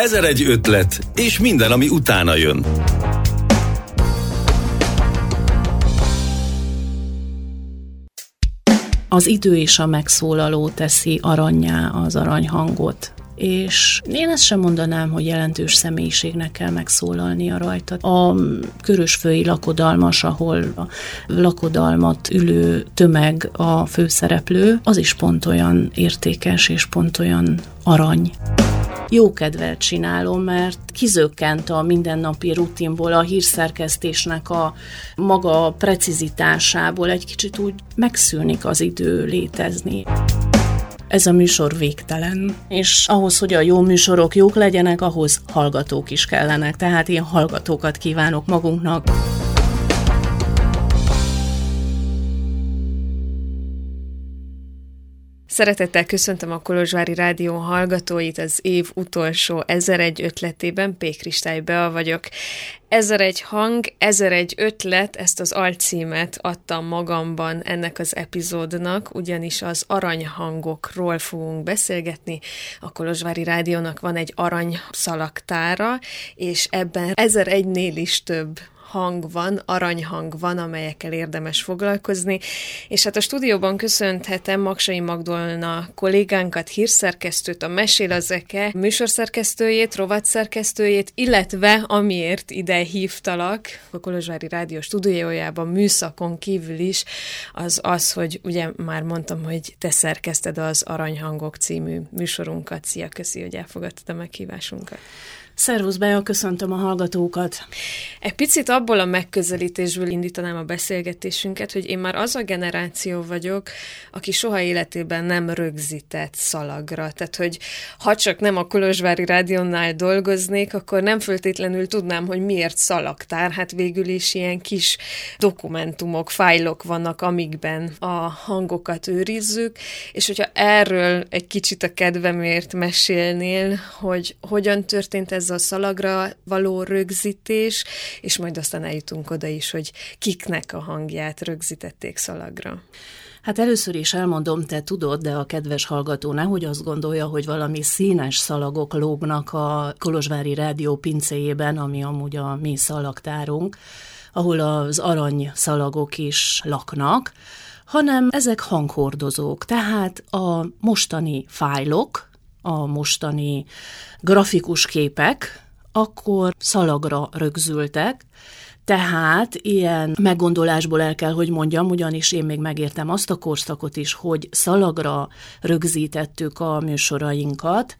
1001 ötlet, és minden, ami utána jön. Az idő és a megszólaló teszi arannyá az aranyhangot. És én ezt sem mondanám, hogy jelentős személyiségnek kell megszólalnia rajta. A körösfői lakodalmas, ahol a lakodalmat ülő tömeg a főszereplő, az is pont olyan értékes és pont olyan arany. Jó kedvel csinálom, mert kizökkent a mindennapi rutinból, a hírszerkesztésnek a maga precizitásából, egy kicsit úgy megszűnik az idő létezni. Ez a műsor végtelen, és ahhoz, hogy a jó műsorok jók legyenek, ahhoz hallgatók is kellenek, tehát ilyen hallgatókat kívánok magunknak. Szeretettel köszöntöm a Kolozsvári Rádió hallgatóit az év utolsó 1001 ötletében, P. Kristály Bea vagyok. 1001 hang, 1001 ötlet, ezt az alcímet adtam magamban ennek az epizódnak, ugyanis az aranyhangokról fogunk beszélgetni. A Kolozsvári Rádiónak van egy aranyszalagtára, és ebben 1001-nél is több hang van, aranyhang van, amelyekkel érdemes foglalkozni, és hát a stúdióban köszönhetem Magsai Magdolna kollégánkat, hírszerkesztőt, a Mesél az Eke műsorszerkesztőjét, rovatszerkesztőjét, illetve amiért ide hívtalak a Kolozsvári Rádió stúdiójában műszakon kívül is, az, hogy ugye már mondtam, hogy te szerkeszted az Aranyhangok című műsorunkat. Szia, köszi, hogy elfogadtad a meghívásunkat. Szervusz, Bea, köszöntöm a hallgatókat. Egy picit abból a megközelítésből indítanám a beszélgetésünket, hogy én már az a generáció vagyok, aki soha életében nem rögzített szalagra. Tehát, hogy ha csak nem a Kolozsvári Rádiónál dolgoznék, akkor nem feltétlenül tudnám, hogy miért szalagtár. Hát végül is ilyen kis dokumentumok, fájlok vannak, amikben a hangokat őrizzük, és hogyha erről egy kicsit a kedvemért mesélnél, hogy hogyan történt ez a szalagra való rögzítés, és majd aztán eljutunk oda is, hogy kiknek a hangját rögzítették szalagra. Hát először is elmondom, te tudod, de a kedves hallgató nehogy azt gondolja, hogy valami színes szalagok lógnak a Kolozsvári Rádió pincéjében, ami amúgy a mi szalagtárunk, ahol az arany szalagok is laknak, hanem ezek hanghordozók, tehát a mostani fájlok, a mostani grafikus képek akkor szalagra rögzültek, tehát ilyen meggondolásból el kell, hogy mondjam, ugyanis én még megértem azt a korszakot is, hogy szalagra rögzítettük a műsorainkat,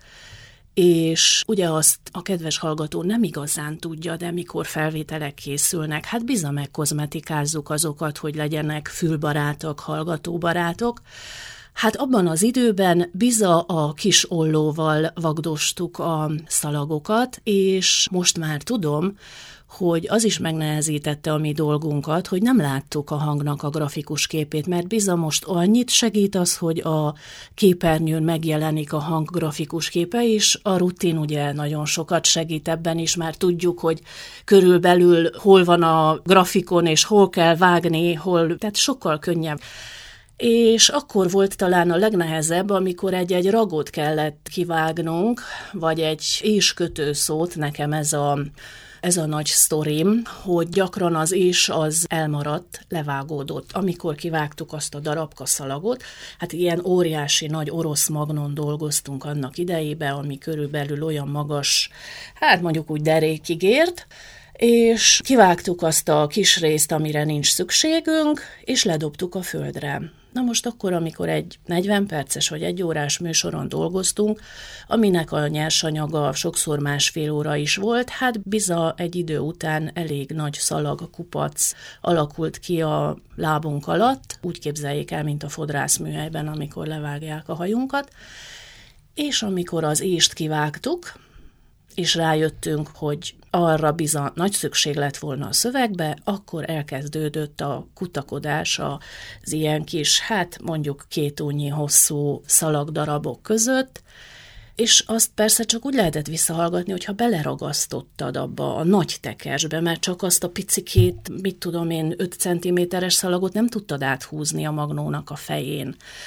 és ugye azt a kedves hallgató nem igazán tudja, de mikor felvételek készülnek, hát bizony megkozmetikázzuk azokat, hogy legyenek fülbarátok, hallgatóbarátok. Hát abban az időben biza a kis ollóval vagdostuk a szalagokat, és most már tudom, hogy az is megnehezítette a mi dolgunkat, hogy nem láttuk a hangnak a grafikus képét, mert biza most annyit segít az, hogy a képernyőn megjelenik a hang grafikus képe, és a rutin ugye nagyon sokat segít ebben is, már tudjuk, hogy körülbelül hol van a grafikon, és hol kell vágni, tehát sokkal könnyebb. És akkor volt talán a legnehezebb, amikor egy ragot kellett kivágnunk, vagy egy éskötőszót, nekem ez a nagy sztorim, hogy gyakran az és az elmaradt, levágódott. Amikor kivágtuk azt a darabka szalagot, hát ilyen óriási nagy orosz magnon dolgoztunk annak idejében, ami körülbelül olyan magas, hát mondjuk úgy derékig ért, és kivágtuk azt a kis részt, amire nincs szükségünk, és ledobtuk a földre. Na most akkor, amikor egy 40 perces vagy 1 órás műsoron dolgoztunk, aminek a nyersanyaga sokszor másfél óra is volt, hát biza egy idő után elég nagy szalagkupac alakult ki a lábunk alatt, úgy képzeljék el, mint a fodrászműhelyben, amikor levágják a hajunkat, és amikor az ést kivágtuk, és rájöttünk, hogy arra bizony nagy szükség lett volna a szövegbe, akkor elkezdődött a kutakodás az ilyen kis, hát mondjuk 2 ujjnyi hosszú szalagdarabok között, és azt persze csak úgy lehetett visszahallgatni, hogyha beleragasztottad abba a nagy tekersbe, mert csak azt a picikét, 5 cm-es szalagot nem tudtad áthúzni a magnónak a fején.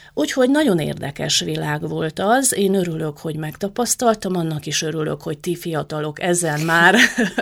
Úgyhogy nagyon érdekes világ volt az, én örülök, hogy megtapasztaltam, annak is örülök, hogy ti fiatalok ezen már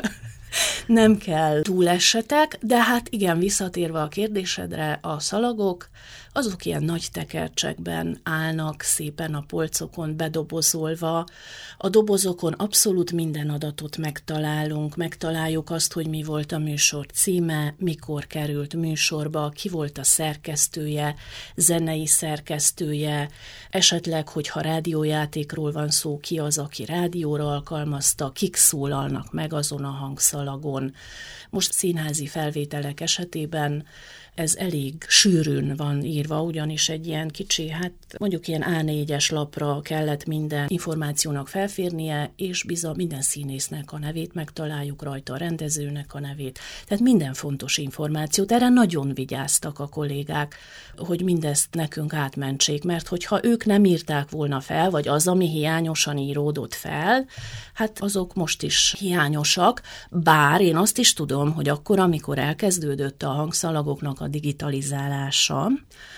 nem kell túlessetek, de hát igen, visszatérve a kérdésedre, a szalagok, azok ilyen nagy tekercsekben állnak szépen a polcokon bedobozolva. A dobozokon abszolút minden adatot megtaláljuk azt, hogy mi volt a műsor címe, mikor került műsorba, ki volt a szerkesztője, zenei szerkesztője, esetleg, hogyha rádiójátékról van szó, ki az, aki rádióra alkalmazta, kik szólalnak meg azon a hangszalagon. Most színházi felvételek esetében ez elég sűrűn van írva, ugyanis egy ilyen kicsi, hát mondjuk ilyen A4-es lapra kellett minden információnak felférnie, és bizony minden színésznek a nevét megtaláljuk rajta, a rendezőnek a nevét. Tehát minden fontos információt, erre nagyon vigyáztak a kollégák, hogy mindezt nekünk átmentsék, mert hogyha ők nem írták volna fel, vagy az, ami hiányosan íródott fel, hát azok most is hiányosak, bár én azt is tudom, hogy akkor, amikor elkezdődött a hangszalagoknak a digitalizálása,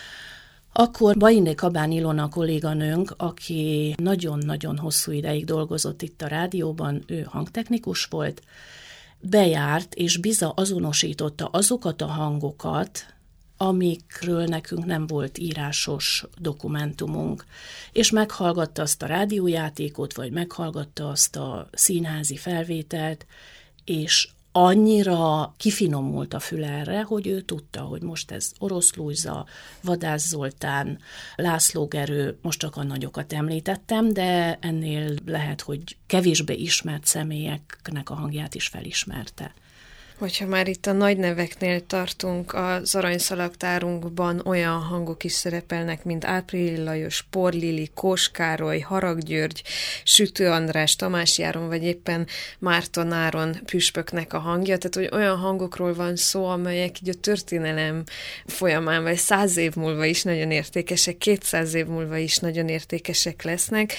akkor Bajindé Kabán Ilona kolléganőnk, aki nagyon-nagyon hosszú ideig dolgozott itt a rádióban, ő hangtechnikus volt, bejárt és azonosította azokat a hangokat, amikről nekünk nem volt írásos dokumentumunk, és meghallgatta azt a rádiójátékot, vagy meghallgatta azt a színházi felvételt, és annyira kifinomult a füle erre, hogy ő tudta, hogy most ez Orosz Lujza, Vadász Zoltán, László Gerő, most csak a nagyokat említettem, de ennél lehet, hogy kevésbé ismert személyeknek a hangját is felismerte. Hogyha már itt a nagy neveknél tartunk, az aranyszalagtárunkban olyan hangok is szerepelnek, mint Április Lajos, Por Lili, Kós Károly, Harag György, Sütő András, Tamás Járon, vagy éppen Márton Áron püspöknek a hangja. Tehát, hogy olyan hangokról van szó, amelyek így a történelem folyamán, vagy 100 év múlva is nagyon értékesek, 200 év múlva is nagyon értékesek lesznek.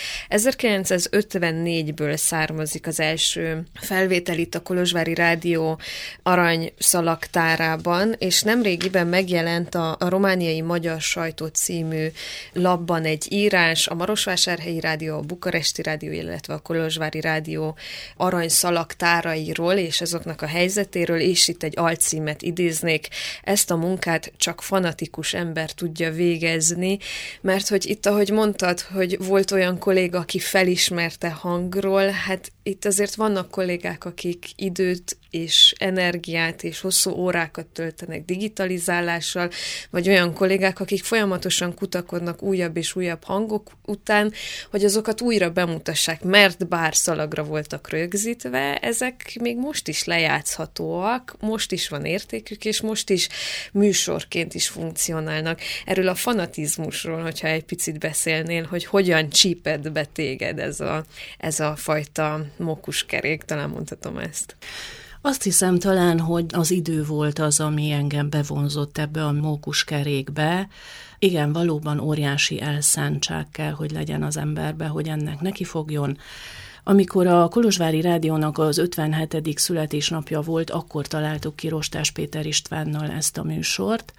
1954-ből származik az első felvétel itt a Kolozsvári Rádió aranyszalagtárában, és nemrégiben megjelent a Romániai Magyar Sajtó című lapban egy írás, a Marosvásárhelyi Rádió, a Bukaresti Rádió, illetve a Kolozsvári Rádió aranyszalagtárairól és azoknak a helyzetéről, és itt egy alcímet idéznék: ezt a munkát csak fanatikus ember tudja végezni, mert hogy itt, ahogy mondtad, hogy volt olyan kolléga, aki felismerte hangról, hát itt azért vannak kollégák, akik időt és energiát és hosszú órákat töltenek digitalizálással, vagy olyan kollégák, akik folyamatosan kutakodnak újabb és újabb hangok után, hogy azokat újra bemutassák, mert bár szalagra voltak rögzítve, ezek még most is lejátszhatóak, most is van értékük, és most is műsorként is funkcionálnak. Erről a fanatizmusról, hogyha egy picit beszélnél, hogy hogyan csíped be téged ez a fajta mókuskerék, talán mondhatom ezt. Azt hiszem talán, hogy az idő volt az, ami engem bevonzott ebbe a mókuskerékbe. Igen, valóban óriási elszántság kell, hogy legyen az emberbe, hogy ennek nekifogjon. Amikor a Kolozsvári Rádiónak az 57. születésnapja volt, akkor találtuk ki Rostás Péter Istvánnal ezt a műsort,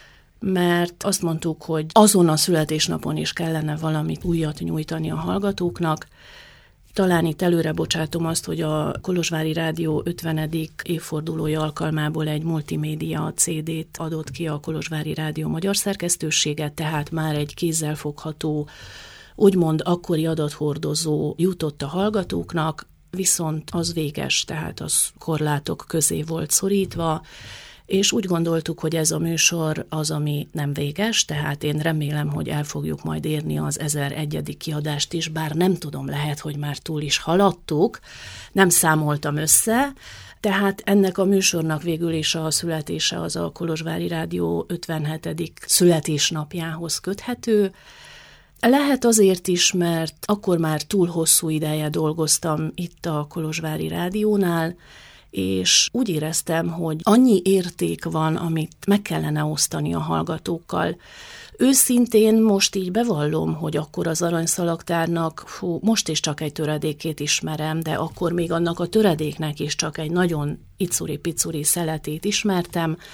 mert azt mondtuk, hogy azon a születésnapon is kellene valamit újat nyújtani a hallgatóknak. Talán itt előre bocsátom azt, hogy a Kolozsvári Rádió 50. évfordulója alkalmából egy multimédia CD-t adott ki a Kolozsvári Rádió magyar szerkesztősége, tehát már egy kézzelfogható, úgymond akkori adathordozó jutott a hallgatóknak, viszont az véges, tehát az korlátok közé volt szorítva, és úgy gondoltuk, hogy ez a műsor az, ami nem véges, tehát én remélem, hogy el fogjuk majd érni az 1001. kiadást is, bár nem tudom, lehet, hogy már túl is haladtuk, nem számoltam össze, tehát ennek a műsornak végül is a születése az a Kolozsvári Rádió 57. születésnapjához köthető. Lehet azért is, mert akkor már túl hosszú ideje dolgoztam itt a Kolozsvári Rádiónál, és úgy éreztem, hogy annyi érték van, amit meg kellene osztani a hallgatókkal. Őszintén most így bevallom, hogy akkor az aranyszalagtárnak, most is csak egy töredékét ismerem, de akkor még annak a töredéknek is csak egy nagyon icuri-picuri szeletét ismertem,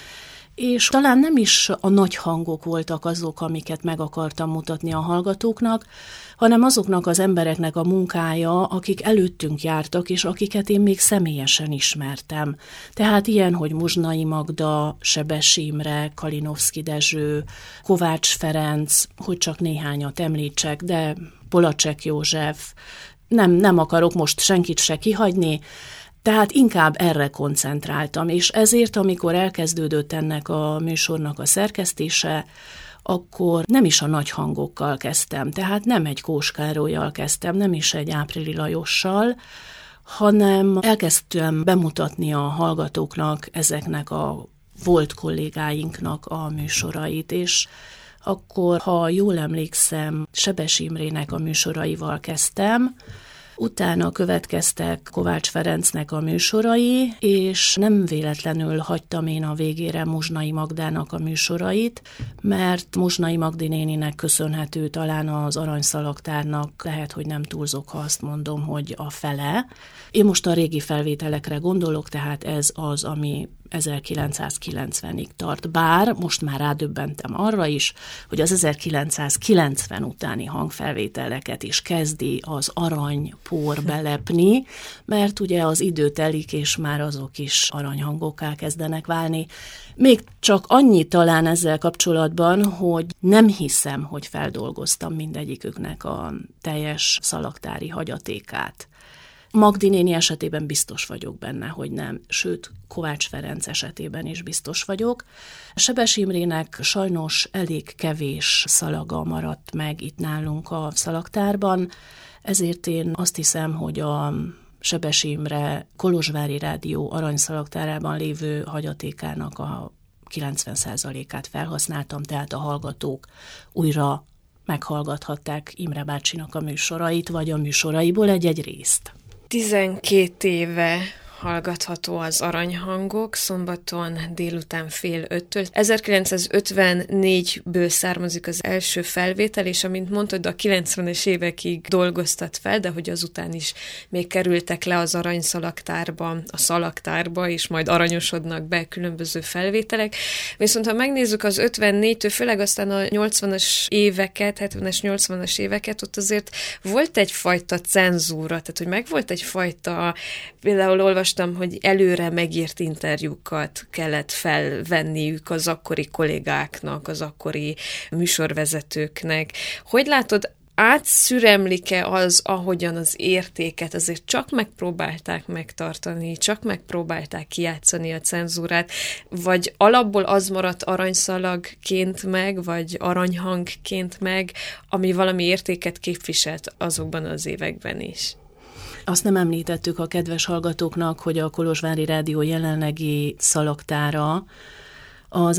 és talán nem is a nagy hangok voltak azok, amiket meg akartam mutatni a hallgatóknak, hanem azoknak az embereknek a munkája, akik előttünk jártak, és akiket én még személyesen ismertem. Tehát ilyen, hogy Muzsnai Magda, Sebessy Imre, Kalinowski Dezső, Kovács Ferenc, hogy csak néhányat említsek, de Polacsek József, nem akarok most senkit se kihagyni, tehát inkább erre koncentráltam, és ezért, amikor elkezdődött ennek a műsornak a szerkesztése, akkor nem is a nagy hangokkal kezdtem, tehát nem egy Kós Károllyal kezdtem, nem is egy Áprili Lajossal, hanem elkezdtem bemutatni a hallgatóknak ezeknek a volt kollégáinknak a műsorait, és akkor, ha jól emlékszem, Sebessy Imrének a műsoraival kezdtem, utána következtek Kovács Ferencnek a műsorai, és nem véletlenül hagytam én a végére Muzsnai Magdának a műsorait, mert Muzsnai Magdi néninek köszönhető talán az Aranyszalagtárnak, lehet, hogy nem túlzok, ha azt mondom, hogy a fele. Én most a régi felvételekre gondolok, tehát ez az, ami 1990-ig tart. Bár most már rádöbbentem arra is, hogy az 1990 utáni hangfelvételeket is kezdi az aranypor belepni, mert ugye az idő telik, és már azok is aranyhangokká kezdenek válni. Még csak annyi talán ezzel kapcsolatban, hogy nem hiszem, hogy feldolgoztam mindegyiküknek a teljes szalagtári hagyatékát. Magdi néni esetében biztos vagyok benne, hogy nem, sőt, Kovács Ferenc esetében is biztos vagyok. Sebessy Imrének sajnos elég kevés szalaga maradt meg itt nálunk a szalagtárban, ezért én azt hiszem, hogy a Sebessy Imre Kolozsvári Rádió aranyszalagtárában lévő hagyatékának a 90%-át felhasználtam, tehát a hallgatók újra meghallgathatták Imre bácsinak a műsorait, vagy a műsoraiból egy-egy részt. 12 éve hallgatható az Aranyhangok, szombaton délután 4:30-től. 1954-ből származik az első felvétel, és amint mondtad, a 90-es évekig dolgoztat fel, de hogy azután is még kerültek le az Aranyszalagtárba, a szalagtárba, és majd aranyosodnak be különböző felvételek. Viszont ha megnézzük az 54-től, főleg aztán a 80-as éveket, 70-es, 80-as éveket, ott azért volt egyfajta cenzúra, tehát hogy megvolt egyfajta, például olvastam, hogy előre megírt interjúkat kellett felvenniük az akkori kollégáknak, az akkori műsorvezetőknek. Hogy látod, átszüremlik-e az, ahogyan az értéket azért csak megpróbálták megtartani, csak megpróbálták kijátszani a cenzúrát, vagy alapból az maradt aranyszalagként meg, vagy aranyhangként meg, ami valami értéket képviselt azokban az években is? Azt nem említettük a kedves hallgatóknak, hogy a Kolozsvári Rádió jelenlegi szalagtára az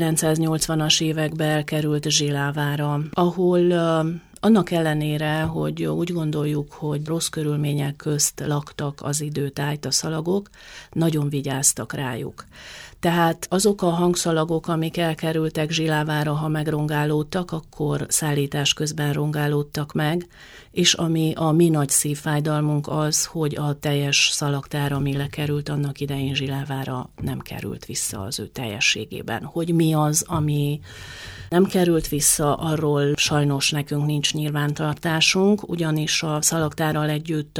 1980-as években elkerült Zsilávára, ahol annak ellenére, hogy úgy gondoljuk, hogy rossz körülmények közt laktak az időtájt a szalagok, nagyon vigyáztak rájuk. Tehát azok a hangszalagok, amik elkerültek Zsilávára, ha megrongálódtak, akkor szállítás közben rongálódtak meg, és ami a mi nagy szívfájdalmunk az, hogy a teljes szalagtár, ami lekerült annak idején Zsilávára, nem került vissza az ő teljességében. Hogy mi az, ami nem került vissza, arról sajnos nekünk nincs nyilvántartásunk, ugyanis a szalagtárral együtt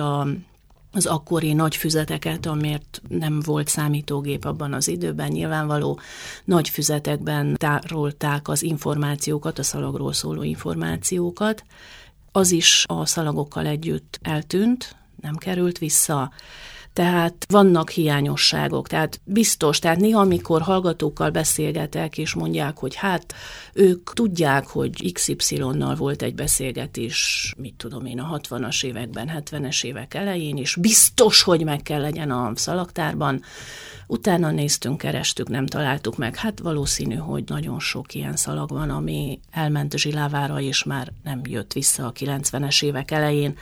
az akkori nagy füzeteket, amért nem volt számítógép abban az időben, nyilvánvaló nagy füzetekben tárolták az információkat, a szalagról szóló információkat. Az is a szalagokkal együtt eltűnt, nem került vissza. Tehát vannak hiányosságok, tehát biztos, tehát néha, amikor hallgatókkal beszélgetek, és mondják, hogy hát ők tudják, hogy XY-nal volt egy beszélgetés, mit tudom én, a 60-as években, 70-es évek elején, és biztos, hogy meg kell legyen a szalagtárban. Utána néztünk, kerestük, nem találtuk meg. Hát valószínű, hogy nagyon sok ilyen szalag van, ami elment Zsilávára, és már nem jött vissza a 90-es évek elején.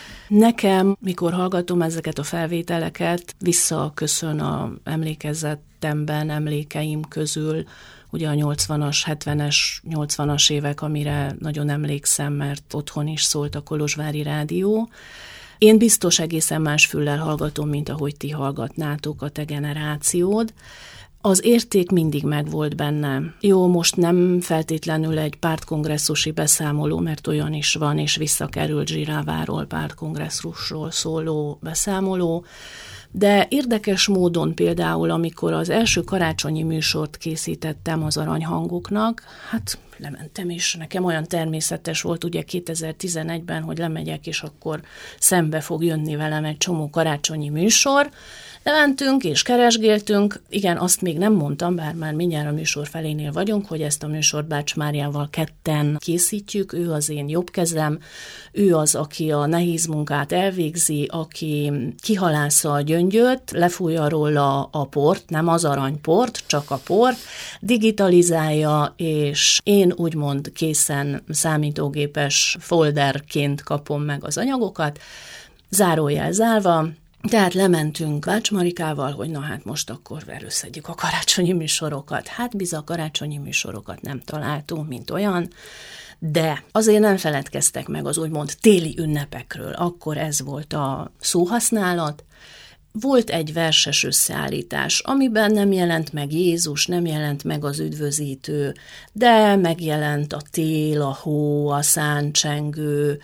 Nekem, mikor hallgatom ezeket a felvételeket, visszaköszön a emlékezetemben, emlékeim közül, ugye a 80-as, 70-es, 80-as évek, amire nagyon emlékszem, mert otthon is szólt a Kolozsvári Rádió. Én biztos egészen más füllel hallgatom, mint ahogy ti hallgatnátok, a te generációd. Az érték mindig megvolt benne. Jó, most nem feltétlenül egy pártkongresszusi beszámoló, mert olyan is van, és visszakerült Zsiráváról pártkongresszusról szóló beszámoló, de érdekes módon például, amikor az első karácsonyi műsort készítettem az Aranyhangoknak, hát lementem, és nekem olyan természetes volt ugye 2011-ben, hogy lemegyek, és akkor szembe fog jönni velem egy csomó karácsonyi műsor. Lementünk és keresgéltünk, igen, azt még nem mondtam, bár már mindjárt a műsor felénél vagyunk, hogy ezt a műsort Bács Máriával ketten készítjük, ő az én jobb kezem, ő az, aki a nehéz munkát elvégzi, aki kihalásza a gyöngyöt, lefújja róla a port, nem az aranyport, csak a port, digitalizálja, és én úgymond készen számítógépes folderként kapom meg az anyagokat, zárójel zárva. Tehát lementünk Bács Marikával, hogy na hát most akkor előszedjük a karácsonyi műsorokat. Hát bizony a karácsonyi műsorokat nem találtunk, mint olyan, de azért nem feledkeztek meg az úgymond téli ünnepekről. Akkor ez volt a szóhasználat. Volt egy verses összeállítás, amiben nem jelent meg Jézus, nem jelent meg az üdvözítő, de megjelent a tél, a hó, a száncsengő,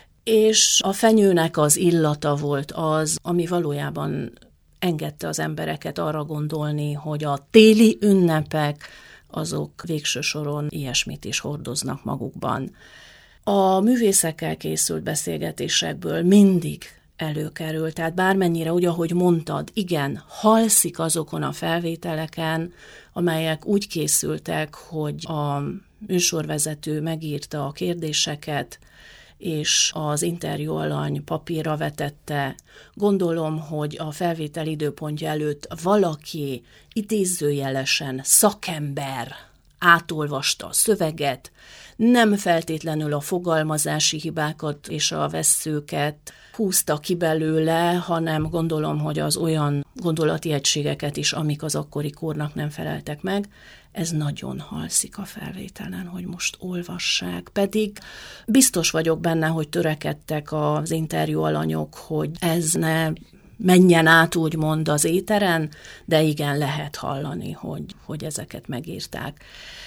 és a fenyőnek az illata volt az, ami valójában engedte az embereket arra gondolni, hogy a téli ünnepek azok végső soron ilyesmit is hordoznak magukban. A művészekkel készült beszélgetésekből mindig előkerül, tehát bármennyire, úgy ahogy mondtad, igen, halszik azokon a felvételeken, amelyek úgy készültek, hogy a műsorvezető megírta a kérdéseket, és az interjú alany papírra vetette. Gondolom, hogy a felvétel időpontja előtt valaki idézőjelesen szakember átolvasta a szöveget, nem feltétlenül a fogalmazási hibákat és a vesszőket húzta ki belőle, hanem gondolom, hogy az olyan gondolati egységeket is, amik az akkori kornak nem feleltek meg. Ez nagyon halszik a felvételen, hogy most olvassák. Pedig biztos vagyok benne, hogy törekedtek az interjú alanyok, hogy ez ne menjen át úgymond az éteren, de igen, lehet hallani, hogy ezeket megírták.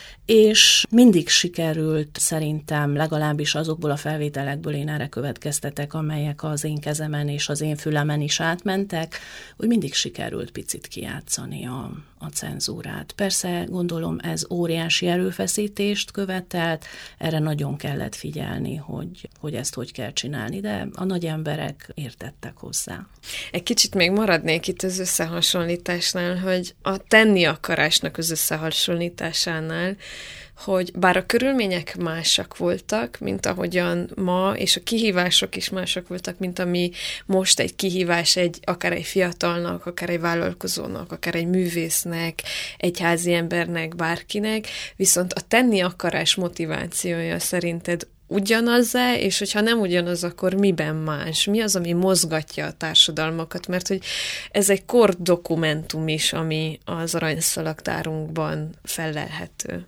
És mindig sikerült szerintem, legalábbis azokból a felvételekből én erre következtetek, amelyek az én kezemen és az én fülemen is átmentek, hogy mindig sikerült picit kijátszani a cenzúrát. Persze gondolom ez óriási erőfeszítést követelt, erre nagyon kellett figyelni, hogy ezt hogy kell csinálni, de a nagy emberek értettek hozzá. Egy kicsit még maradnék itt az összehasonlításnál, hogy a tenni akarásnak az összehasonlításánál, hogy bár a körülmények másak voltak, mint ahogyan ma, és a kihívások is másak voltak, mint ami most egy kihívás akár egy fiatalnak, akár egy vállalkozónak, akár egy művésznek, egy házi embernek, bárkinek, viszont a tenni akarás motivációja szerinted ugyanaz-e, és hogyha nem ugyanaz, akkor miben más? Mi az, ami mozgatja a társadalmakat? Mert hogy ez egy kordokumentum is, ami az aranyszalagtárunkban fellelhető.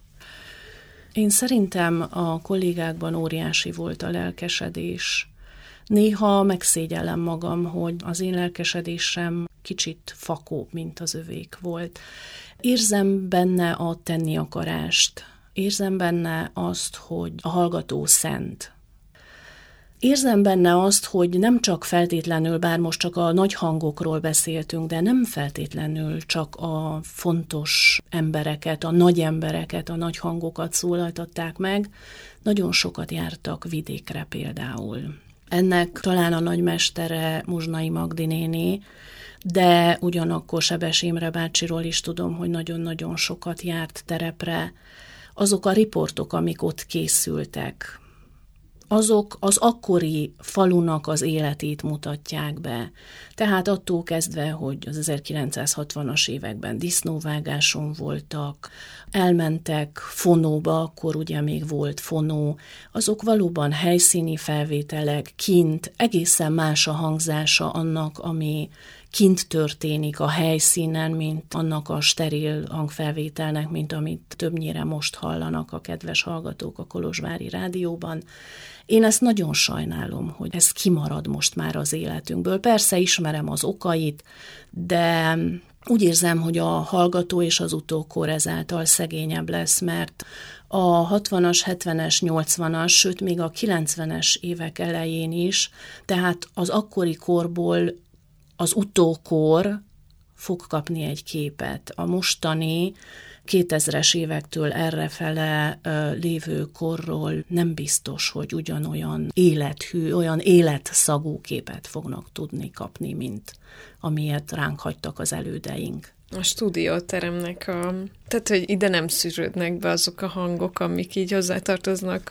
Én szerintem a kollégákban óriási volt a lelkesedés. Néha megszégyellem magam, hogy az én lelkesedésem kicsit fakóbb, mint az övék volt. Érzem benne a tenni akarást. Érzem benne azt, hogy a hallgató szent. Érzem benne azt, hogy nem csak feltétlenül, bár most csak a nagy hangokról beszéltünk, de nem feltétlenül csak a fontos embereket, a nagy embereket, a nagy hangokat szólaltatták meg, nagyon sokat jártak vidékre például. Ennek talán a nagymestere Muzsnai Magdi néni, de ugyanakkor Sebes Imre bácsiról is tudom, hogy nagyon-nagyon sokat járt terepre. Azok a riportok, amik ott készültek, azok az akkori falunak az életét mutatják be. Tehát attól kezdve, hogy az 1960-as években disznóvágáson voltak, elmentek fonóba, akkor ugye még volt fonó, azok valóban helyszíni felvételek, kint, egészen más a hangzása annak, ami kint történik a helyszínen, mint annak a steril hangfelvételnek, mint amit többnyire most hallanak a kedves hallgatók a Kolozsvári Rádióban. Én ezt nagyon sajnálom, hogy ez kimarad most már az életünkből. Persze ismerem az okait, de Úgy érzem, hogy a hallgató és az utókor ezáltal szegényebb lesz, mert a 60-as, 70-es, 80-as, sőt még a 90-es évek elején is, tehát az akkori korból az utókor fog kapni egy képet. A mostani 2000-es évektől errefele lévő korról nem biztos, hogy ugyanolyan élethű, olyan életszagú képet fognak tudni kapni, mint amilyet ránk hagytak az elődeink. A stúdióteremnek tehát, hogy ide nem szűrődnek be azok a hangok, amik így hozzátartoznak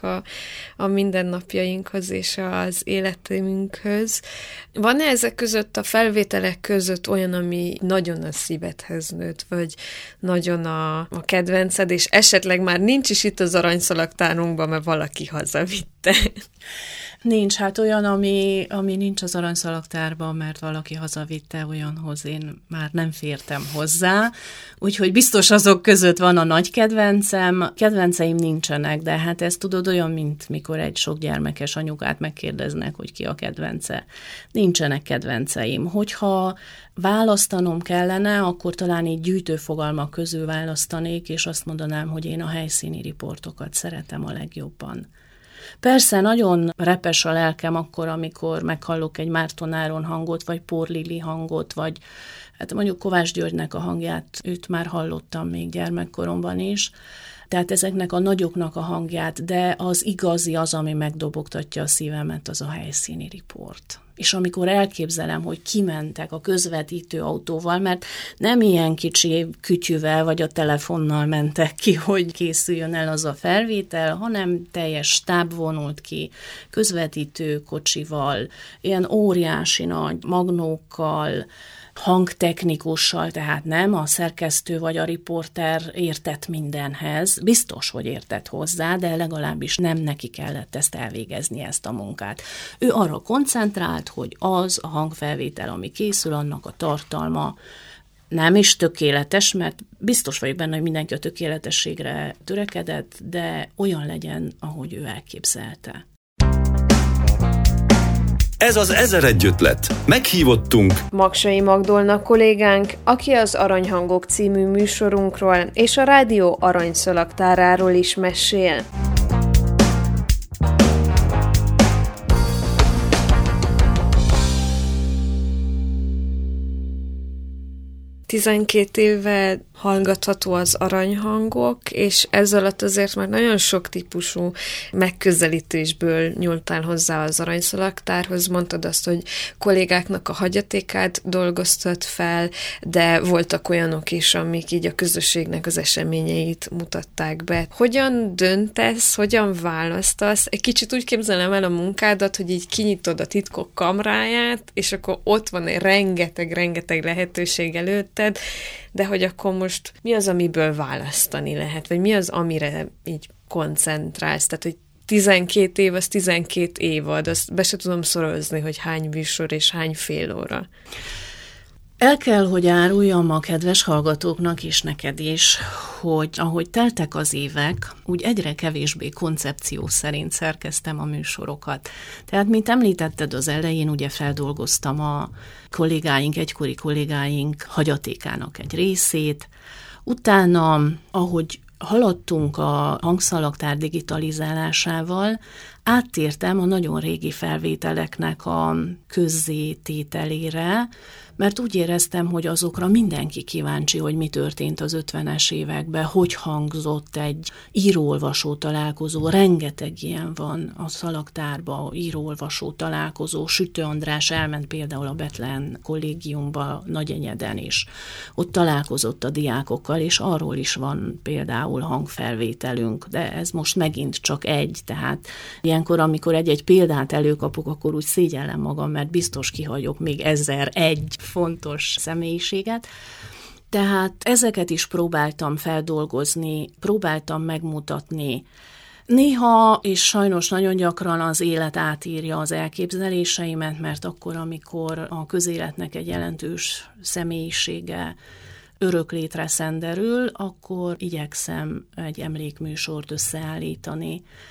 a mindennapjainkhoz és az életünkhöz. Van-e ezek között, a felvételek között olyan, ami nagyon a szívedhez nőtt, vagy nagyon a kedvenced, és esetleg már nincs is itt az aranyszalagtárunkban, mert valaki hazavitte? Nincs, hát olyan, ami nincs az aranyszalagtárban, mert valaki hazavitte, olyanhoz én már nem fértem hozzá, úgyhogy biztos azok között van a nagy kedvencem. Kedvenceim nincsenek, de hát ez tudod olyan, mint mikor egy sok gyermekes anyukát megkérdeznek, hogy ki a kedvence. Nincsenek kedvenceim. Hogyha választanom kellene, akkor talán így gyűjtőfogalmak közül választanék, és azt mondanám, hogy én a helyszíni riportokat szeretem a legjobban. Persze nagyon repes a lelkem akkor, amikor meghallok egy Márton Áron hangot, vagy Pór Lili hangot, vagy hát mondjuk Kovács Györgynek a hangját, őt már hallottam még gyermekkoromban is, tehát ezeknek a nagyoknak a hangját, de az igazi, az, ami megdobogtatja a szívemet, az a helyszíni riport. És amikor elképzelem, hogy kimentek a közvetítő autóval, mert nem ilyen kicsi kütyüvel vagy a telefonnal mentek ki, hogy készüljön el az a felvétel, hanem teljes stáb vonult ki, közvetítő kocsival, ilyen óriási nagy magnókkal, hangtechnikussal, tehát nem a szerkesztő vagy a riporter értett mindenhez, biztos, hogy értett hozzá, de legalábbis nem neki kellett ezt elvégezni, ezt a munkát. Ő arra koncentrált, hogy az a hangfelvétel, ami készül, annak a tartalma nem is tökéletes, mert biztos vagyok benne, hogy mindenki a tökéletességre törekedett, de olyan legyen, ahogy ő elképzelte. Ez az 1001 ötlet. Meghívottunk Magsai Magdolna kollégánk, aki az Aranyhangok című műsorunkról és a rádió aranyszalagtáráról is mesél. 12 éve hallgatható az Aranyhangok, és ez alatt azért már nagyon sok típusú megközelítésből nyúltál hozzá az aranyszalagtárhoz. Mondtad azt, hogy kollégáknak a hagyatékát dolgoztat fel, de voltak olyanok is, amik így a közösségnek az eseményeit mutatták be. Hogyan döntesz, hogyan választasz? Egy kicsit úgy képzelem el a munkádat, hogy így kinyitod a titkok kamráját, és akkor ott van egy rengeteg lehetőség előtted, de hogy akkor most mi az, amiből választani lehet, vagy mi az, amire így koncentrálsz, tehát hogy 12 év, az 12 évad, azt be se tudom szorozni, hogy hány műsor és hány fél óra. El kell, hogy áruljam a kedves hallgatóknak és neked is, hogy ahogy teltek az évek, úgy egyre kevésbé koncepció szerint szerkeztem a műsorokat. Tehát, mint említetted az elején, ugye feldolgoztam a egykori kollégáink hagyatékának egy részét. Utána, ahogy haladtunk a hangszalagtár digitalizálásával, áttértem a nagyon régi felvételeknek a közzétételére, mert úgy éreztem, hogy azokra mindenki kíváncsi, hogy mi történt az 50-es években, hogy hangzott egy író-olvasó találkozó, rengeteg ilyen van a szalagtárban, író-olvasó találkozó, Sütő András elment például a Bethlen kollégiumba Nagyenyeden is. Ott találkozott a diákokkal, és arról is van például hangfelvételünk, de ez most megint csak egy, tehát ilyenkor, amikor egy példát előkapok, akkor úgy szégyellem magam, mert biztos kihagyok még 1001 fontos személyiséget. Tehát ezeket is próbáltam feldolgozni, próbáltam megmutatni. Néha, és sajnos nagyon gyakran az élet átírja az elképzeléseimet, mert akkor, amikor a közéletnek egy jelentős személyisége öröklétre szenderül, akkor igyekszem egy emlékműsort összeállítani.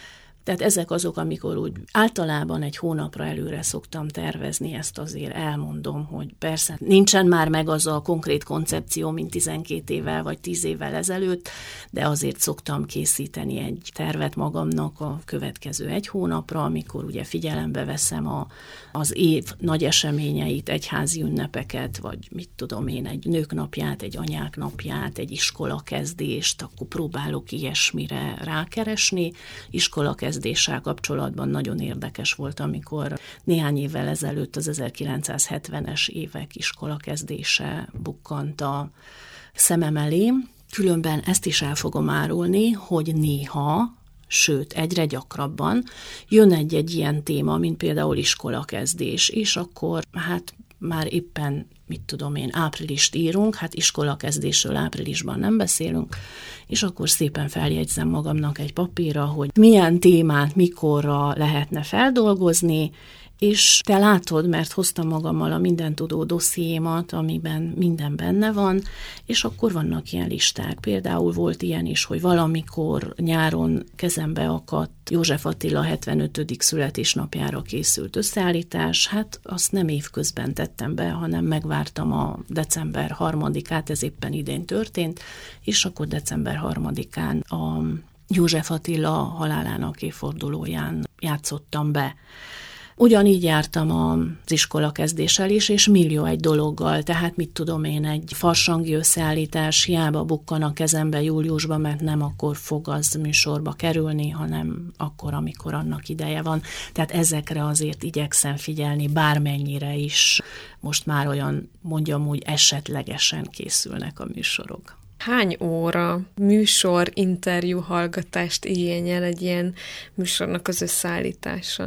Tehát ezek azok, amikor úgy általában egy hónapra előre szoktam tervezni, ezt azért elmondom, hogy persze nincsen már meg az a konkrét koncepció, mint 12 évvel vagy 10 évvel ezelőtt, de azért szoktam készíteni egy tervet magamnak a következő egy hónapra, amikor ugye figyelembe veszem az év nagy eseményeit, egyházi ünnepeket, vagy mit tudom én, egy nők napját, egy anyák napját, egy iskolakezdést, akkor próbálok ilyesmire rákeresni. Iskolakezdéssel kapcsolatban nagyon érdekes volt, amikor néhány évvel ezelőtt az 1970-es évek iskolakezdése bukkant a szemem elé. Különben ezt is el fogom árulni, hogy néha, sőt, egyre gyakrabban jön egy ilyen téma, mint például iskolakezdés, és akkor hát már éppen, mit tudom én, áprilist írunk, hát iskolakezdésről áprilisban nem beszélünk, és akkor szépen feljegyzem magamnak egy papírra, hogy milyen témát mikorra lehetne feldolgozni, és te látod, mert hoztam magammal a mindentudó dossziémat, amiben minden benne van, és akkor vannak ilyen listák. Például volt ilyen is, hogy valamikor nyáron kezembe akadt József Attila 75. születésnapjára készült összeállítás, hát azt nem évközben tettem be, hanem megvártam a december 3-át, ez éppen idén történt, és akkor december 3-án a József Attila halálának évfordulóján játszottam be. Ugyanígy jártam az iskolakezdéssel is, és millió egy dologgal, tehát mit tudom én, egy farsangi összeállítás hiába bukkan a kezembe júliusban, mert nem akkor fog az műsorba kerülni, hanem akkor, amikor annak ideje van. Tehát ezekre azért igyekszem figyelni, bármennyire is most már olyan, mondjam úgy, esetlegesen készülnek a műsorok. Hány óra műsor, interjú, hallgatást igényel egy ilyen műsornak az összeállítása?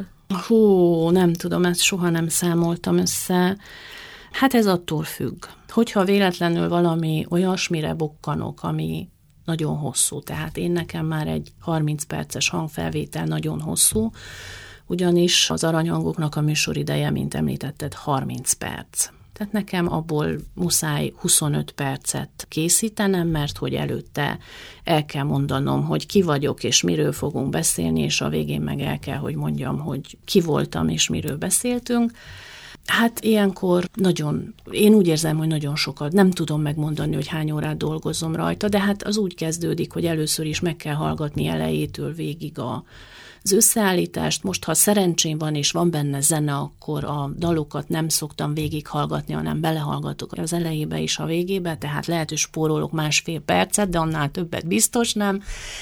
Hú, nem tudom, ezt soha nem számoltam össze. Hát ez attól függ. Hogyha véletlenül valami olyasmire bukkanok, ami nagyon hosszú, tehát én nekem már egy 30 perces hangfelvétel nagyon hosszú, ugyanis az aranyhangoknak a műsorideje, mint említetted, 30 perc. Tehát nekem abból muszáj 25 percet készítenem, mert hogy előtte el kell mondanom, hogy ki vagyok, és miről fogunk beszélni, és a végén meg el kell, hogy mondjam, hogy ki voltam, és miről beszéltünk. Hát ilyenkor én úgy érzem, hogy nagyon sokat, nem tudom megmondani, hogy hány órát dolgozom rajta, de hát az úgy kezdődik, hogy először is meg kell hallgatni elejétől végig az összeállítást. Most, ha szerencsém van, és van benne zene, akkor a dalokat nem szoktam végighallgatni, hanem belehallgatok az elejébe és a végébe, tehát lehet, hogy spórolok 1,5 percet, de annál többet biztos nem.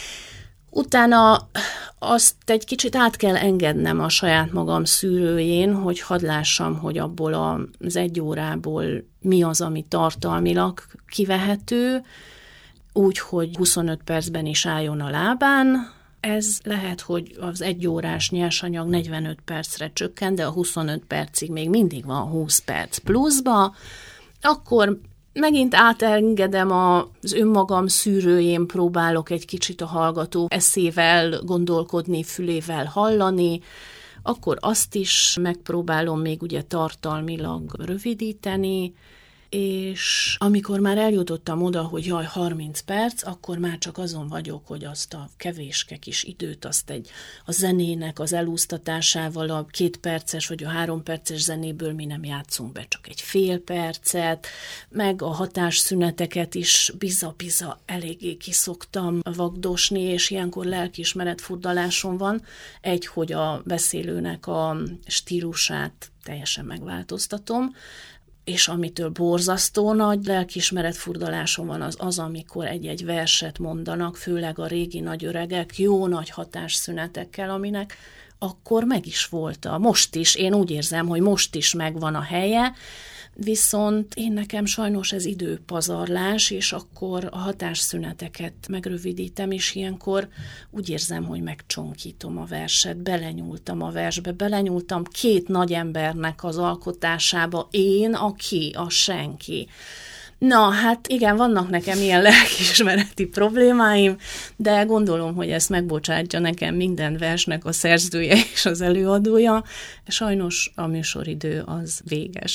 Utána azt egy kicsit át kell engednem a saját magam szűrőjén, hogy hadd lássam, hogy abból az 1 órából mi az, ami tartalmilag kivehető, úgy, hogy 25 percben is álljon a lábán. Ez lehet, hogy az 1 órás nyersanyag 45 percre csökken, de a 25 percig még mindig van 20 perc pluszba, akkor megint átengedem az önmagam szűrőjén, próbálok egy kicsit a hallgató eszével gondolkodni, fülével hallani, akkor azt is megpróbálom még ugye tartalmilag rövidíteni, és amikor már eljutottam oda, hogy 30 perc, akkor már csak azon vagyok, hogy azt a kevéske kis időt, azt a zenének az elúsztatásával a 2 perces vagy a 3 perces zenéből mi nem játszunk be, csak egy fél percet, meg a hatásszüneteket is biza-biza eléggé kiszoktam vagdosni, és ilyenkor lelkiismeretfurdalásom van, hogy a beszélőnek a stílusát teljesen megváltoztatom, és amitől borzasztó nagy lelkiismeretfurdalásom van, az, amikor egy-egy verset mondanak, főleg a régi nagy öregek, jó nagy hatásszünetekkel, aminek akkor meg is volt most is, én úgy érzem, hogy most is megvan a helye, viszont én nekem sajnos ez időpazarlás, és akkor a hatásszüneteket megrövidítem, és ilyenkor úgy érzem, hogy megcsonkítom a verset, belenyúltam a versbe, belenyúltam 2 nagy embernek az alkotásába, én, a senki. Na, hát igen, vannak nekem ilyen lelkiismereti problémáim, de gondolom, hogy ezt megbocsátja nekem minden versnek a szerzője és az előadója. Sajnos a műsoridő az véges.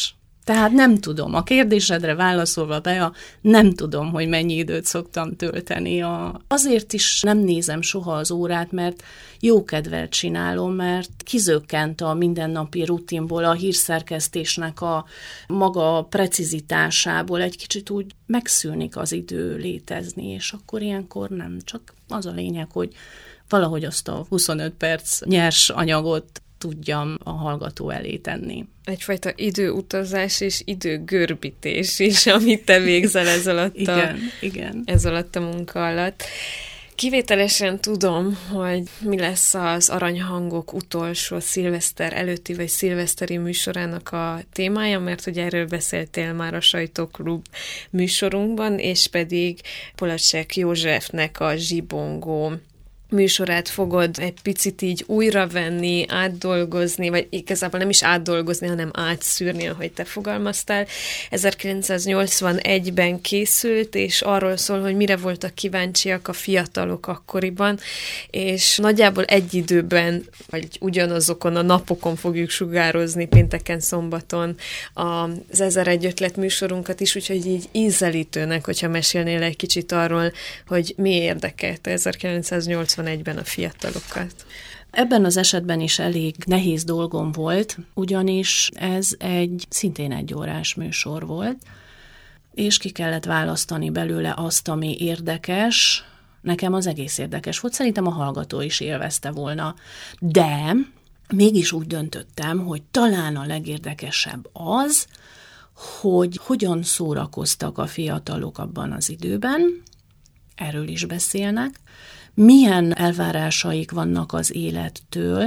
Tehát nem tudom. A kérdésedre válaszolva be, nem tudom, hogy mennyi időt szoktam tölteni. Azért is nem nézem soha az órát, mert jókedvel csinálom, mert kizökkent a mindennapi rutinból, a hírszerkesztésnek a maga precizitásából, egy kicsit úgy megszűnik az idő létezni, és akkor ilyenkor nem. Csak az a lényeg, hogy valahogy azt a 25 perc nyers anyagot tudjam a hallgató elé tenni. Egyfajta időutazás és időgörbítés is, amit te végzel ez alatt igen. Ez alatt a munka alatt. Kivételesen tudom, hogy mi lesz az Aranyhangok utolsó szilveszter előtti vagy szilveszteri műsorának a témája, mert hogy erről beszéltél már a Sajtóklub műsorunkban, és pedig Polacsek Józsefnek a Zsibongó műsorát fogod egy picit így újravenni, átdolgozni, vagy igazából nem is átdolgozni, hanem átszűrni, ahogy te fogalmaztál. 1981-ben készült, és arról szól, hogy mire voltak kíváncsiak a fiatalok akkoriban, és nagyjából egy időben, vagy ugyanazokon a napokon fogjuk sugározni, pénteken, szombaton az 1001 ötlet műsorunkat is, úgyhogy így ízelítőnek, hogyha mesélnél egy kicsit arról, hogy mi érdekelte 1981-ben a fiatalokat. Ebben az esetben is elég nehéz dolgom volt, ugyanis ez szintén egy órás műsor volt, és ki kellett választani belőle azt, ami érdekes. Nekem az egész érdekes volt, szerintem a hallgató is élvezte volna, de mégis úgy döntöttem, hogy talán a legérdekesebb az, hogy hogyan szórakoztak a fiatalok abban az időben, erről is beszélnek, milyen elvárásaik vannak az élettől,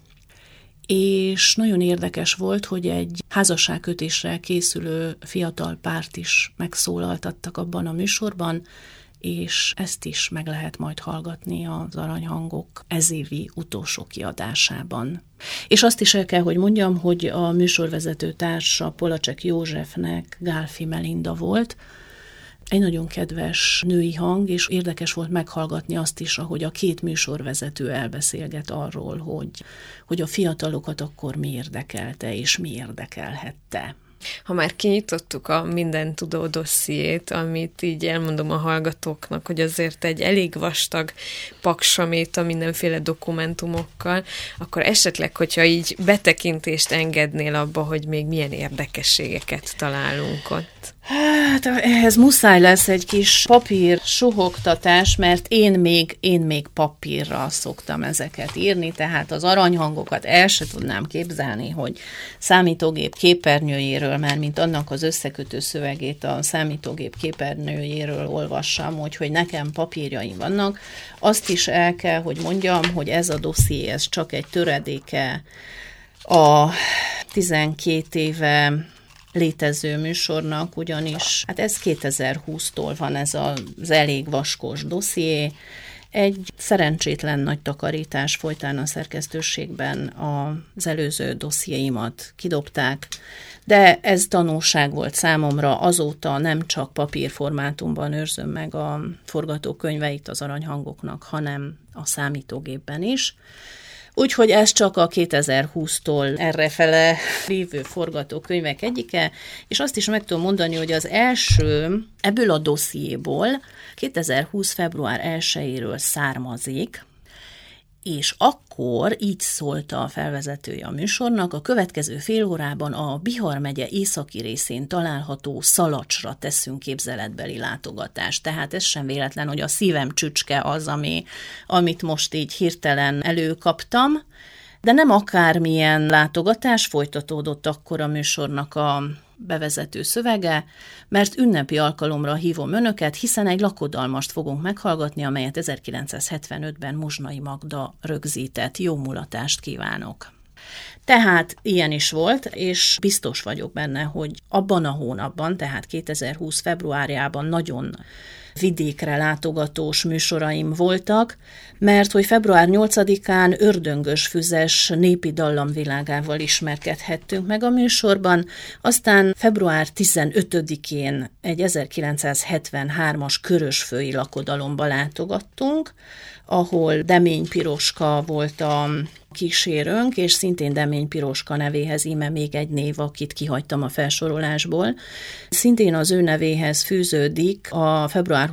és nagyon érdekes volt, hogy egy házasságkötésre készülő fiatal párt is megszólaltattak abban a műsorban, és ezt is meg lehet majd hallgatni az Aranyhangok ezévi utolsó kiadásában. És azt is el kell, hogy mondjam, hogy a műsorvezető társa Polacsek Józsefnek Gálfi Melinda volt, egy nagyon kedves női hang, és érdekes volt meghallgatni azt is, ahogy a két műsorvezető elbeszélget arról, hogy a fiatalokat akkor mi érdekelte, és mi érdekelhette. Ha már kinyitottuk a mindentudó dossziét, amit így elmondom a hallgatóknak, hogy azért egy elég vastag paksaméta mindenféle dokumentumokkal, akkor esetleg, hogyha így betekintést engednél abba, hogy még milyen érdekességeket találunk ott. Hát ehhez muszáj lesz egy kis papír suhogtatás, mert én még papírra szoktam ezeket írni, tehát az aranyhangokat el se tudnám képzelni, hogy számítógép képernyőjéről, mert mint annak az összekötő szövegét a számítógép képernyőjéről olvassam, hogy nekem papírjaim vannak. Azt is el kell, hogy mondjam, hogy ez a dosszié, ez csak egy töredéke a 12 éve létező műsornak, ugyanis hát ez 2020-tól van ez az elég vaskos dosszié. Egy szerencsétlen nagy takarítás folytán a szerkesztőségben az előző dossziéimat kidobták, de ez tanulság volt számomra, azóta nem csak papírformátumban őrzöm meg a forgatókönyveit az Aranyhangoknak, hanem a számítógépben is. Úgyhogy ez csak a 2020-tól errefele lévő forgatókönyvek egyike, és azt is meg tudom mondani, hogy az első ebből a dossziéból 2020. február 1-éről származik, és akkor így szólt a felvezetője a műsornak: a következő fél órában a Bihar megye északi részén található Szalacsra teszünk képzeletbeli látogatást. Tehát ez sem véletlen, hogy a szívem csücske az, amit most így hirtelen előkaptam, de nem akármilyen látogatás, folytatódott akkor a műsornak a bevezető szövege, mert ünnepi alkalomra hívom önöket, hiszen egy lakodalmast fogunk meghallgatni, amelyet 1975-ben Muzsnai Magda rögzített. Jó mulatást kívánok! Tehát ilyen is volt, és biztos vagyok benne, hogy abban a hónapban, tehát 2020 februárjában nagyon vidékre látogatós műsoraim voltak, mert hogy február 8-án Ördöngös Füzes népi dallamvilágával ismerkedhettünk meg a műsorban, aztán február 15-én egy 1973-as körösfői lakodalomba látogattunk, ahol Demény Piroska volt a kísérőnk, és szintén Demény Piroska nevéhez íme még egy név, akit kihagytam a felsorolásból. Szintén az ő nevéhez fűződik a február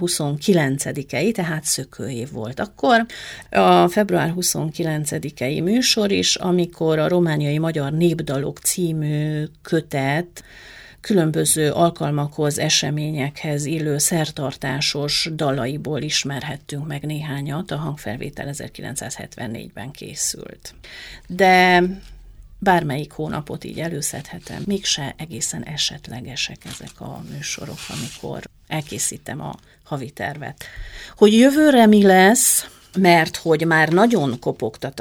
29-i, tehát szökőév volt akkor. A február 29-i műsor is, amikor a Romániai Magyar Népdalok című kötet különböző alkalmakhoz, eseményekhez illő szertartásos dalaiból ismerhettünk meg néhányat, a hangfelvétel 1974-ben készült. De bármelyik hónapot így előszedhetem, mégse egészen esetlegesek ezek a műsorok, amikor elkészítem a havi tervet. Hogy jövőre mi lesz, mert hogy már nagyon kopogtat a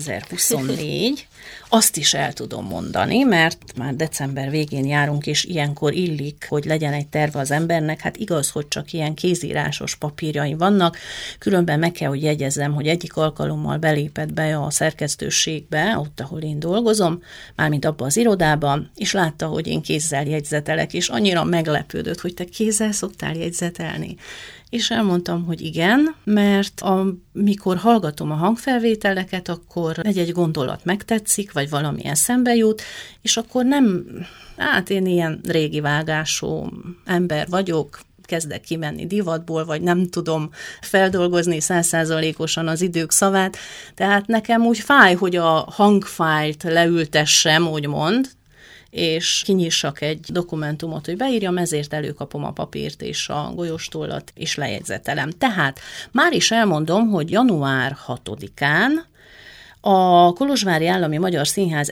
2024, azt is el tudom mondani, mert már december végén járunk, és ilyenkor illik, hogy legyen egy terve az embernek. Hát igaz, hogy csak ilyen kézírásos papírjaim vannak, különben meg kell, hogy jegyezzem, hogy egyik alkalommal belépett be a szerkesztőségbe, ott, ahol én dolgozom, mármint abba az irodában, és látta, hogy én kézzel jegyzetelek, és annyira meglepődött, hogy te kézzel szoktál jegyzetelni. És elmondtam, hogy igen, mert amikor hallgatom a hangfelvételeket, akkor egy-egy gondolat megtetszik, vagy valami eszembe jut, és akkor nem, én ilyen régi vágású ember vagyok, kezdek kimenni divatból, vagy nem tudom feldolgozni 100%-osan az idők szavát, tehát nekem úgy fáj, hogy a hangfájlt leültessem, úgymond, és kinyissak egy dokumentumot, hogy beírjam, ezért előkapom a papírt és a golyóstollat, és lejegyzetelem. Tehát már is elmondom, hogy január 6-án a Kolozsvári Állami Magyar Színház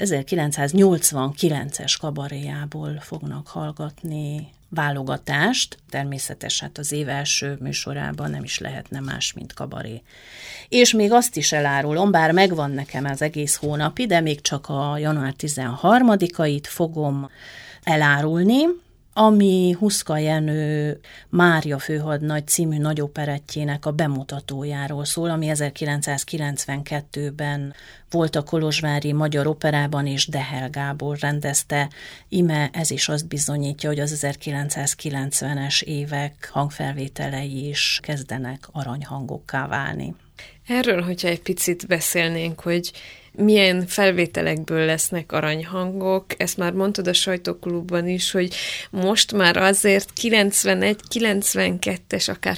1989-es kabaréjából fognak hallgatni válogatást, természetesen hát az év első műsorában nem is lehetne más, mint kabaré. És még azt is elárulom, bár megvan nekem az egész hónapi, de még csak a január 13-ait fogom elárulni, ami Huszka Jenő Mária főhadnagy című nagyoperettjének a bemutatójáról szól, ami 1992-ben volt a Kolozsvári Magyar Operában, és Dehel Gábor rendezte. Ime ez is azt bizonyítja, hogy az 1990-es évek hangfelvételei is kezdenek aranyhangokká válni. Erről, hogyha egy picit beszélnénk, hogy milyen felvételekből lesznek aranyhangok, ezt már mondtad a sajtóklubban is, hogy most már azért 91, 92-es, akár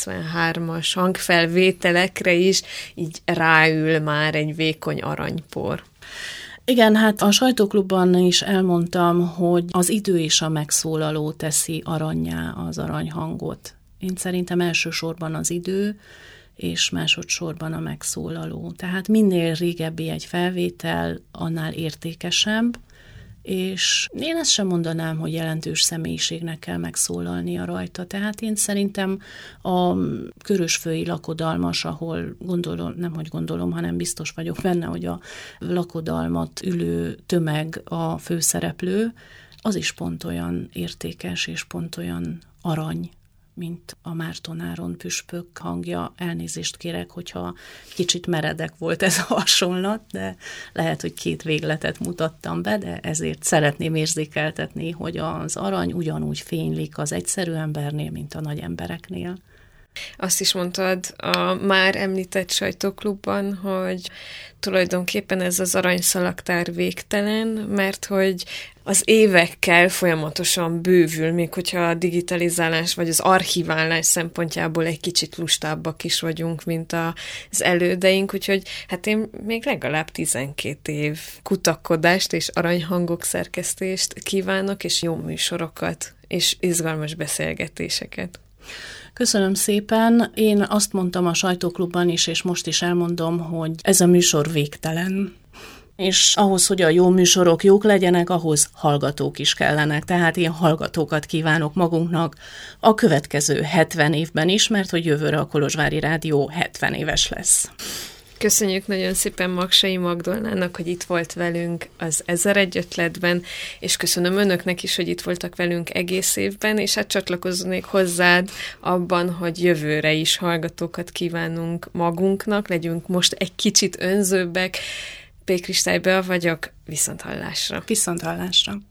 93-as hangfelvételekre is így ráül már egy vékony aranypor. Igen, hát a sajtóklubban is elmondtam, hogy az idő és a megszólaló teszi arannyá az aranyhangot. Én szerintem elsősorban az idő, és másodszorban a megszólaló. Tehát minél régebbi egy felvétel, annál értékesebb, és én ezt sem mondanám, hogy jelentős személyiségnek kell megszólalnia rajta. Tehát én szerintem a körösfői lakodalmas, ahol gondolom, hanem biztos vagyok benne, hogy a lakodalmat ülő tömeg a főszereplő, az is pont olyan értékes és pont olyan arany, mint a Márton Áron püspök hangja. Elnézést kérek, hogyha kicsit meredek volt ez a hasonlat, de lehet, hogy két végletet mutattam be, de ezért szeretném érzékeltetni, hogy az arany ugyanúgy fénylik az egyszerű embernél, mint a nagy embereknél. Azt is mondtad a már említett sajtóklubban, hogy tulajdonképpen ez az aranyszalagtár végtelen, mert hogy az évekkel folyamatosan bővül, még hogyha a digitalizálás vagy az archiválás szempontjából egy kicsit lustábbak is vagyunk, mint az elődeink, úgyhogy hát én még legalább 12 év kutakodást és aranyhangok szerkesztést kívánok, és jó műsorokat, és izgalmas beszélgetéseket. Köszönöm szépen. Én azt mondtam a sajtóklubban is, és most is elmondom, hogy ez a műsor végtelen. És ahhoz, hogy a jó műsorok jók legyenek, ahhoz hallgatók is kellenek. Tehát én hallgatókat kívánok magunknak a következő 70 évben is, mert hogy jövőre a Kolozsvári Rádió 70 éves lesz. Köszönjük nagyon szépen Magsai Magdolnának, hogy itt volt velünk az 1001 ötletben, és köszönöm önöknek is, hogy itt voltak velünk egész évben, és hát csatlakoznék hozzád abban, hogy jövőre is hallgatókat kívánunk magunknak, legyünk most egy kicsit önzőbbek. P. Kristály Bea vagyok, viszonthallásra. Viszonthallásra.